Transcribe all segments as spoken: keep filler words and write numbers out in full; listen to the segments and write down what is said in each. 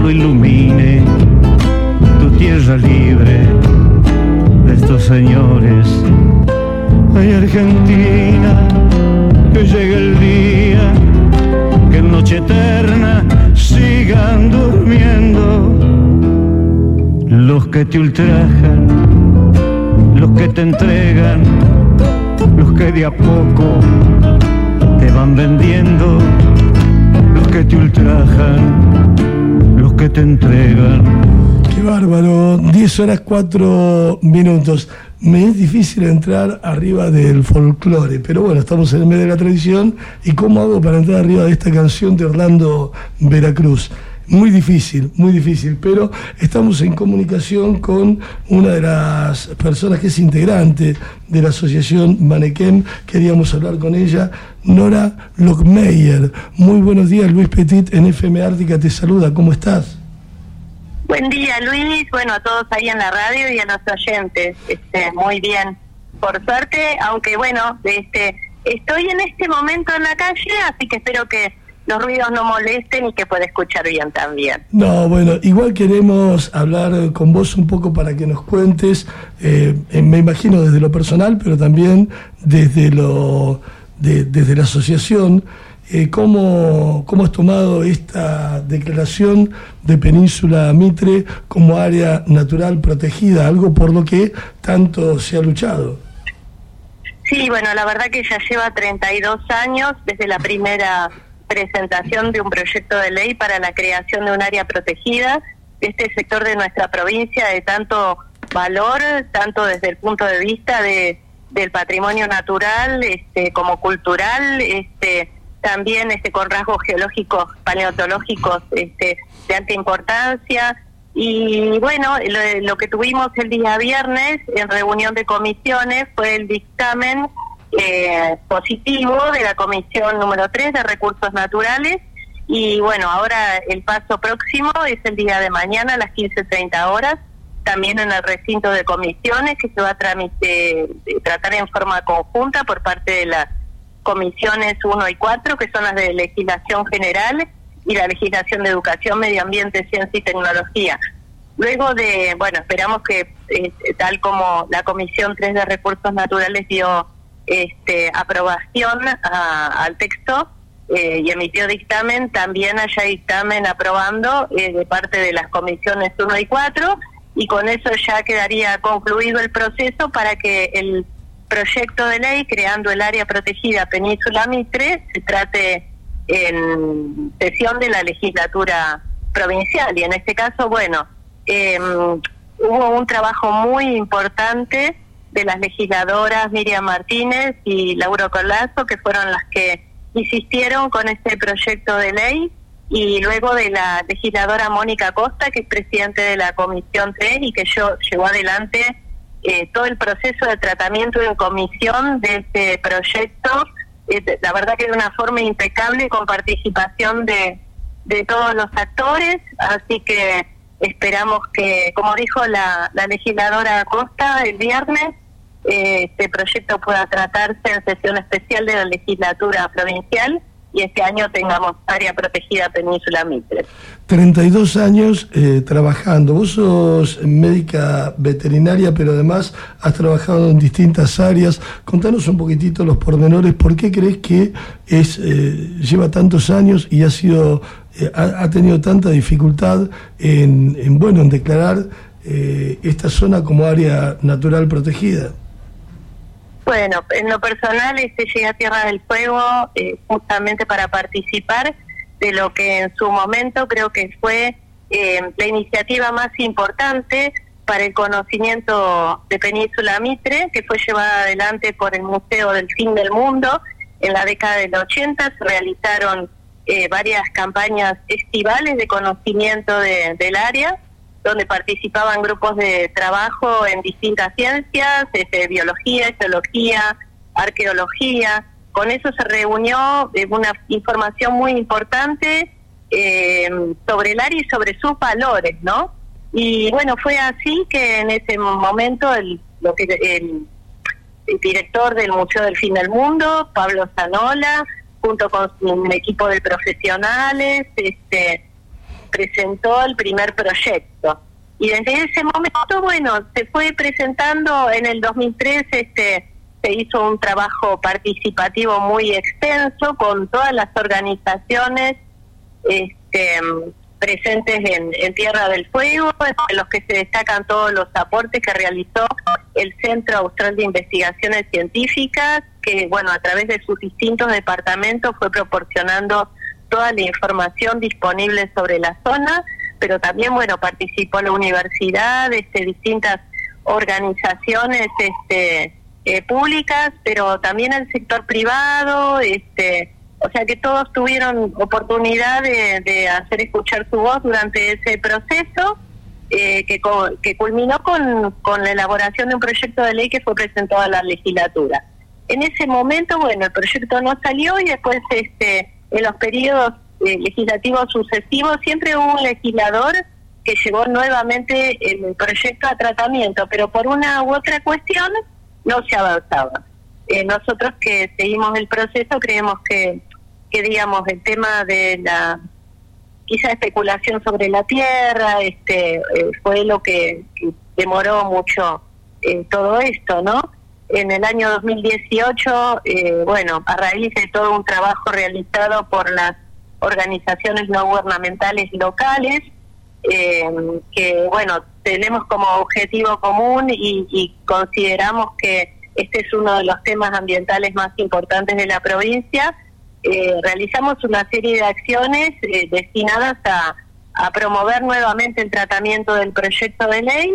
lo ilumine tu tierra libre de estos señores. Ay, Argentina, que llegue el día, que en noche eterna sigan durmiendo los que te ultrajan, los que te entregan, los que de a poco te van vendiendo, los que te ultrajan, los que te entregan. Qué bárbaro, diez horas cuatro minutos. Me es difícil entrar arriba del folclore, pero bueno, estamos en el medio de la tradición. ¿Y cómo hago para entrar arriba de esta canción de Orlando Veracruz? Muy difícil, muy difícil, pero estamos en comunicación con una de las personas que es integrante de la asociación Manequén. Queríamos hablar con ella, Nora Lockmeyer. Muy buenos días, Luis Petit en F M Ártica te saluda, ¿cómo estás? Buen día, Luis, bueno, a todos ahí en la radio y a los oyentes, este, muy bien, por suerte, aunque bueno, este, estoy en este momento en la calle, así que espero que los ruidos no molesten y que pueda escuchar bien también. No, bueno, igual queremos hablar con vos un poco para que nos cuentes, eh, me imagino desde lo personal, pero también desde lo de, desde la asociación, eh, cómo, cómo has tomado esta declaración de Península Mitre como área natural protegida, algo por lo que tanto se ha luchado. Sí, bueno, la verdad que ya lleva treinta y dos años desde la primera presentación de un proyecto de ley para la creación de un área protegida de este sector de nuestra provincia de tanto valor, tanto desde el punto de vista de del patrimonio natural, este como cultural, este también este con rasgos geológicos, paleontológicos este de alta importancia. Y bueno, lo, lo que tuvimos el día viernes en reunión de comisiones fue el dictamen Eh, positivo de la comisión número tres de recursos naturales. Y bueno, ahora el paso próximo es el día de mañana a las quince treinta horas, también en el recinto de comisiones, que se va a tramite, tratar en forma conjunta por parte de las comisiones uno y cuatro, que son las de legislación general y la legislación de educación, medio ambiente, ciencia y tecnología. Luego de, bueno, esperamos que eh, tal como la comisión tres de recursos naturales dio Este, aprobación a, al texto eh, y emitió dictamen, también haya dictamen aprobando eh, de parte de las comisiones uno y cuatro, y con eso ya quedaría concluido el proceso para que el proyecto de ley creando el área protegida Península Mitre se trate en sesión de la legislatura provincial. Y en este caso, bueno, eh, hubo un trabajo muy importante de las legisladoras Miriam Martínez y Laura Colazo, que fueron las que insistieron con este proyecto de ley, y luego de la legisladora Mónica Costa, que es presidente de la Comisión tres y que yo, llevó adelante eh, todo el proceso de tratamiento en comisión de este proyecto, eh, la verdad que de una forma impecable, con participación de, de todos los actores, así que esperamos que, como dijo la, la legisladora Costa el viernes, eh, este proyecto pueda tratarse en sesión especial de la legislatura provincial y este año tengamos área protegida Península Mitre. treinta y dos años eh, trabajando. Vos sos médica veterinaria, pero además has trabajado en distintas áreas. Contanos un poquitito los pormenores. ¿Por qué crees que es eh, lleva tantos años y ha sido eh, ha, ha tenido tanta dificultad en, en bueno en declarar eh, esta zona como área natural protegida? Bueno, en lo personal este, llegué a Tierra del Fuego eh, justamente para participar de lo que en su momento creo que fue eh, la iniciativa más importante para el conocimiento de Península Mitre, que fue llevada adelante por el Museo del Fin del Mundo. En la década del ochenta se realizaron eh, varias campañas estivales de conocimiento de, del área, donde participaban grupos de trabajo en distintas ciencias, este, biología, geología, arqueología. Con eso se reunió eh, una información muy importante eh, sobre el área y sobre sus valores, ¿no? Y bueno, fue así que en ese momento el, lo que, el, el director del Museo del Fin del Mundo, Pablo Zanola, junto con un equipo de profesionales, este presentó el primer proyecto. Y desde ese momento, bueno, se fue presentando en el dos mil tres, este, se hizo un trabajo participativo muy extenso con todas las organizaciones este, presentes en, en Tierra del Fuego, en los que se destacan todos los aportes que realizó el Centro Austral de Investigaciones Científicas, que, bueno, a través de sus distintos departamentos fue proporcionando toda la información disponible sobre la zona, pero también, bueno, participó la universidad, este, distintas organizaciones este, eh, públicas, pero también el sector privado, este, o sea que todos tuvieron oportunidad de, de hacer escuchar su voz durante ese proceso, eh, que, co que culminó con, con la elaboración de un proyecto de ley que fue presentado a la legislatura. En ese momento, bueno, el proyecto no salió y después, este, en los periodos eh, legislativos sucesivos, siempre hubo un legislador que llevó nuevamente el proyecto a tratamiento, pero por una u otra cuestión no se avanzaba. Eh, nosotros que seguimos el proceso creemos que, que digamos, el tema de la quizá especulación sobre la tierra este eh, fue lo que, que demoró mucho eh, todo esto, ¿no? En el año dos mil dieciocho, eh, bueno, a raíz de todo un trabajo realizado por las organizaciones no gubernamentales locales, eh, que, bueno, tenemos como objetivo común y, y consideramos que este es uno de los temas ambientales más importantes de la provincia, eh, realizamos una serie de acciones eh, destinadas a, a promover nuevamente el tratamiento del proyecto de ley,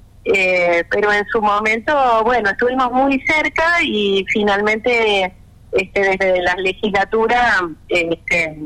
eh, pero en su momento, bueno, estuvimos muy cerca y finalmente este, desde la legislatura este,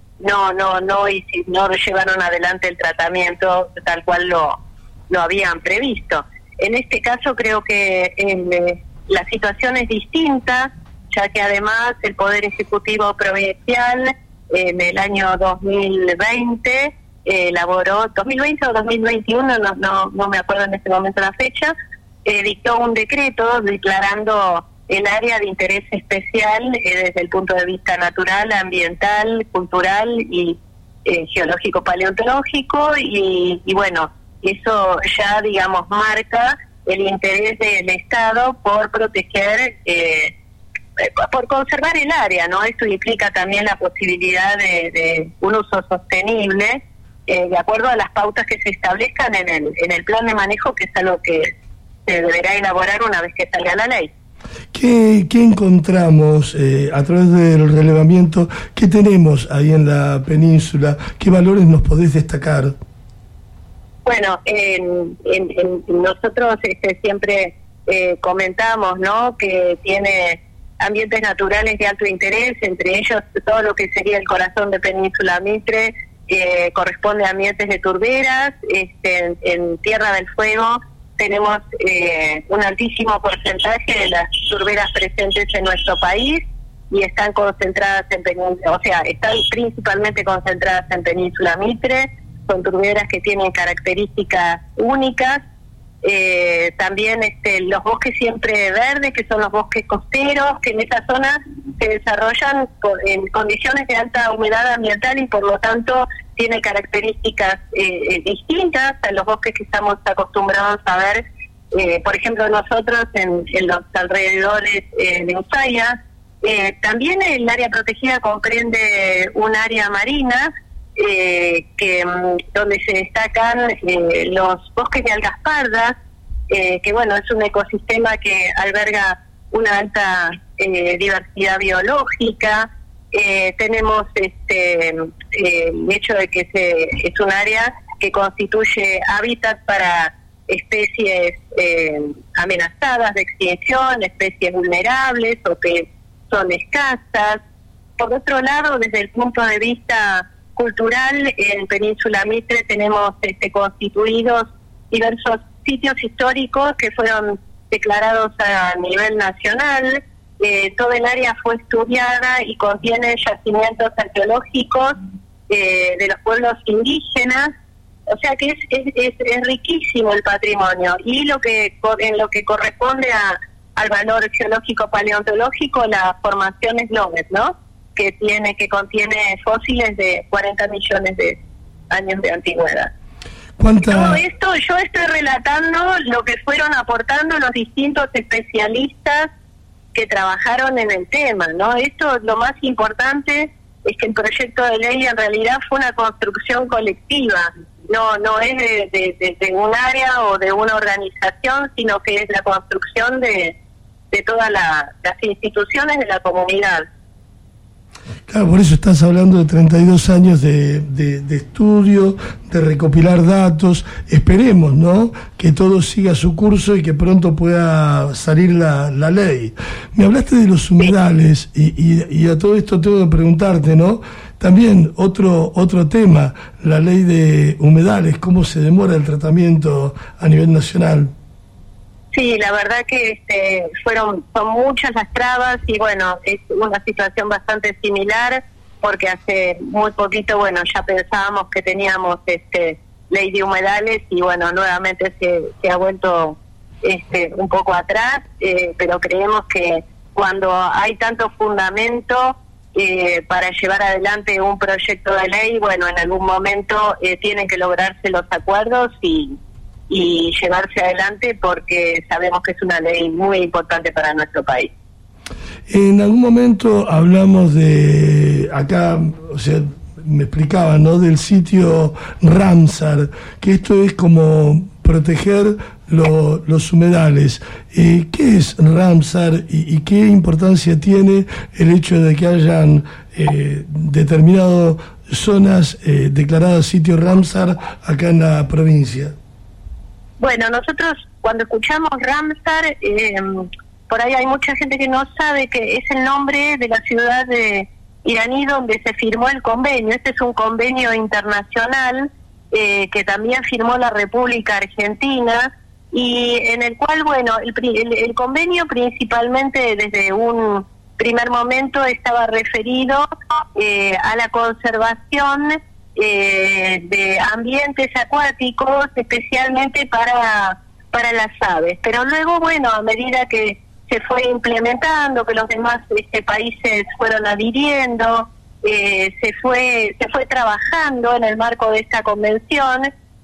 no no no no llevaron adelante el tratamiento tal cual lo, lo habían previsto. En este caso creo que eh, la situación es distinta, ya que además el Poder Ejecutivo Provincial eh, en el año dos mil veinte eh, elaboró, dos mil veinte o dos mil veintiuno, no, no, no me acuerdo en este momento la fecha, eh, dictó un decreto declarando el área de interés especial eh, desde el punto de vista natural, ambiental, cultural y eh, geológico paleontológico y, y bueno, eso ya digamos marca el interés del Estado por proteger, eh, por conservar el área, ¿no? Esto implica también la posibilidad de, de un uso sostenible eh, de acuerdo a las pautas que se establezcan en el, en el plan de manejo, que es algo que se deberá elaborar una vez que salga la ley. ¿Qué, qué encontramos eh, a través del relevamiento? ¿Qué tenemos ahí en la península? ¿Qué valores nos podés destacar? Bueno, en, en, en nosotros este, siempre eh, comentamos, ¿no?, que tiene ambientes naturales de alto interés, entre ellos todo lo que sería el corazón de Península Mitre, eh, corresponde a ambientes de turberas. Este, en, en Tierra del Fuego tenemos eh, un altísimo porcentaje de las turberas presentes en nuestro país y están concentradas en Península, o sea, están principalmente concentradas en Península Mitre. Son turberas que tienen características únicas, eh, también este, los bosques siempre verdes, que son los bosques costeros, que en esa zona se desarrollan en condiciones de alta humedad ambiental y por lo tanto tiene características eh, distintas a los bosques que estamos acostumbrados a ver, eh, por ejemplo nosotros en, en los alrededores eh, de Ushuaia. Eh, también el área protegida comprende un área marina, Eh, que donde se destacan eh, los bosques de algas pardas, eh, que bueno, es un ecosistema que alberga una alta eh, diversidad biológica. Eh, tenemos este eh, el hecho de que se, es un área que constituye hábitat para especies eh, amenazadas de extinción, especies vulnerables o que son escasas. Por otro lado, desde el punto de vista cultural, en Península Mitre tenemos este, constituidos diversos sitios históricos que fueron declarados a nivel nacional. Eh, todo el área fue estudiada y contiene yacimientos arqueológicos eh, de los pueblos indígenas, o sea que es, es, es, es riquísimo el patrimonio. Y lo que en lo que corresponde a, al valor geológico paleontológico, la formación Slomet, ¿no?, que tiene que contiene fósiles de cuarenta millones de, años de antigüedad. ¿Cuánta... Todo esto, yo estoy relatando lo que fueron aportando los distintos especialistas que trabajaron en el tema, ¿no? Esto, lo más importante es que el proyecto de ley en realidad fue una construcción colectiva, no no es de, de, de, de un área o de una organización, sino que es la construcción de, de todas la, las instituciones de la comunidad. Claro, por eso estás hablando de treinta y dos años de, de, de estudio, de recopilar datos. Esperemos, ¿no?, que todo siga su curso y que pronto pueda salir la, la ley. Me hablaste de los humedales y, y, y a todo esto tengo que preguntarte, ¿no? También otro otro tema, la ley de humedales, ¿cómo se demora el tratamiento a nivel nacional? Sí, la verdad que este, fueron son muchas las trabas y bueno, es una situación bastante similar porque hace muy poquito, bueno, ya pensábamos que teníamos este ley de humedales y bueno, nuevamente se, se ha vuelto este un poco atrás, eh, pero creemos que cuando hay tanto fundamento eh, para llevar adelante un proyecto de ley, bueno, en algún momento eh, tienen que lograrse los acuerdos y y llevarse adelante porque sabemos que es una ley muy importante para nuestro país. En algún momento hablamos de, acá, o sea, me explicaban, ¿no?, del sitio Ramsar, que esto es como proteger lo, los humedales. Eh, ¿Qué es Ramsar y, y qué importancia tiene el hecho de que hayan eh, determinado zonas eh, declaradas sitio Ramsar acá en la provincia? Bueno, nosotros cuando escuchamos Ramsar, eh, por ahí hay mucha gente que no sabe que es el nombre de la ciudad de iraní donde se firmó el convenio. Este es un convenio internacional eh, que también firmó la República Argentina y en el cual, bueno, el, el, el convenio principalmente desde un primer momento estaba referido eh, a la conservación Eh, de ambientes acuáticos, especialmente para para las aves. Pero luego, bueno, a medida que se fue implementando, que los demás este, países fueron adhiriendo, eh, se fue se fue trabajando en el marco de esta convención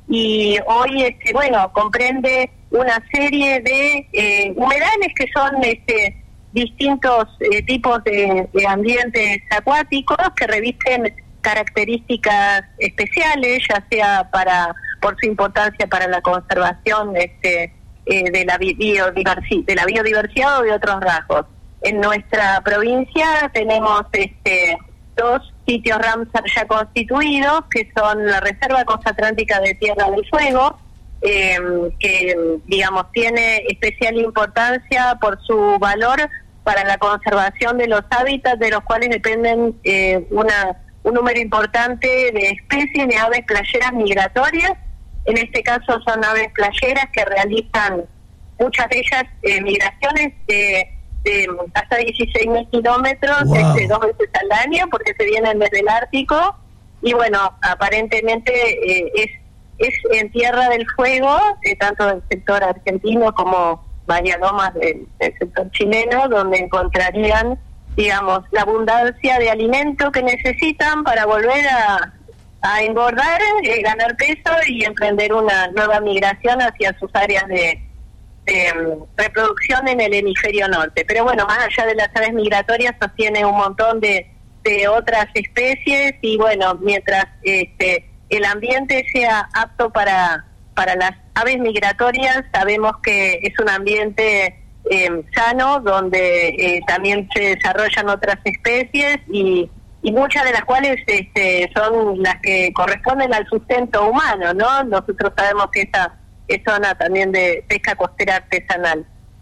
y hoy, este, bueno, comprende una serie de eh, humedales que son este, distintos eh, tipos de, de ambientes acuáticos que revisten características especiales, ya sea para por su importancia para la conservación este, eh, de la biodiversidad, de la biodiversidad o de otros rasgos. En nuestra provincia tenemos este, dos sitios Ramsar ya constituidos, que son la Reserva Costa Atlántica de Tierra del Fuego, eh, que digamos tiene especial importancia por su valor para la conservación de los hábitats de los cuales dependen eh, una un número importante de especies de aves playeras migratorias. En este caso son aves playeras que realizan muchas de ellas eh, migraciones de, de hasta dieciséis mil kilómetros, wow. este, dos veces al año, porque se vienen desde el Ártico y bueno, aparentemente eh, es es en Tierra del Fuego, eh, tanto del sector argentino como Bahía Lomas del, del sector chileno, donde encontrarían digamos, la abundancia de alimento que necesitan para volver a, a engordar, eh, ganar peso y emprender una nueva migración hacia sus áreas de, de um, reproducción en el hemisferio norte. Pero bueno, más allá de las aves migratorias, sostiene un montón de, de otras especies y bueno, mientras este, el ambiente sea apto para, para las aves migratorias, sabemos que es un ambiente Eh, sano, donde eh, también se desarrollan otras especies y, y muchas de las cuales este, son las que corresponden al sustento humano, ¿no? Nosotros sabemos que esa es zona también de pesca costera artesanal.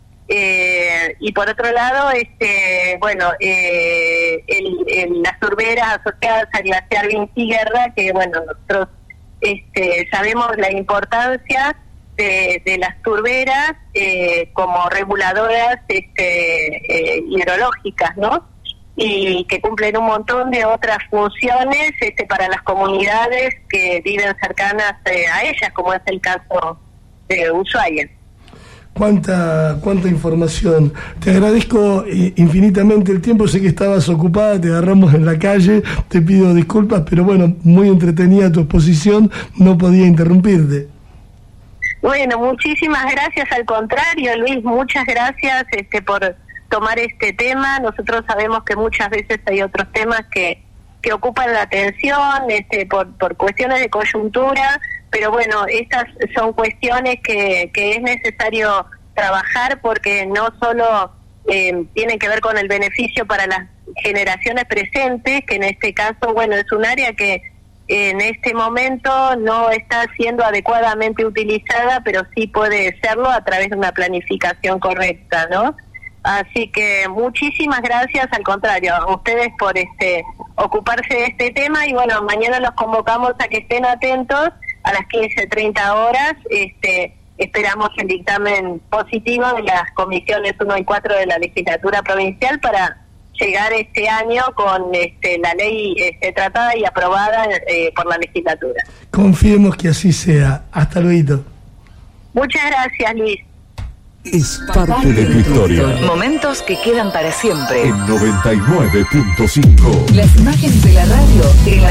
Eh, y por otro lado, este, bueno, eh, el, el, las turberas asociadas al glaciar Vinci Guerra, que bueno, nosotros este, sabemos la importancia De, de las turberas eh, como reguladoras este, eh, hidrológicas, ¿no? Y que cumplen un montón de otras funciones este, para las comunidades que viven cercanas eh, a ellas, como es el caso de Ushuaia. Cuánta, cuánta información. Te agradezco infinitamente el tiempo. Sé que estabas ocupada, te agarramos en la calle, te pido disculpas, pero bueno, muy entretenida tu exposición, no podía interrumpirte. Bueno, muchísimas gracias, al contrario, Luis, muchas gracias este, por tomar este tema. Nosotros sabemos que muchas veces hay otros temas que, que ocupan la atención este, por, por cuestiones de coyuntura, pero bueno, estas son cuestiones que, que es necesario trabajar porque no solo eh, tienen que ver con el beneficio para las generaciones presentes, que en este caso, bueno, es un área que en este momento no está siendo adecuadamente utilizada, pero sí puede serlo a través de una planificación correcta, ¿no? Así que muchísimas gracias, al contrario, a ustedes por este ocuparse de este tema y bueno, mañana los convocamos a que estén atentos a las quince treinta horas, este, esperamos el dictamen positivo de las comisiones uno y cuatro de la legislatura provincial para llegar este año con este, la ley este, tratada y aprobada eh, por la legislatura. Confiemos que así sea. Hasta luego. Muchas gracias, Luis. Es parte de tu historia. Momentos que quedan para siempre. En noventa y nueve punto cinco. Las imágenes de la radio en la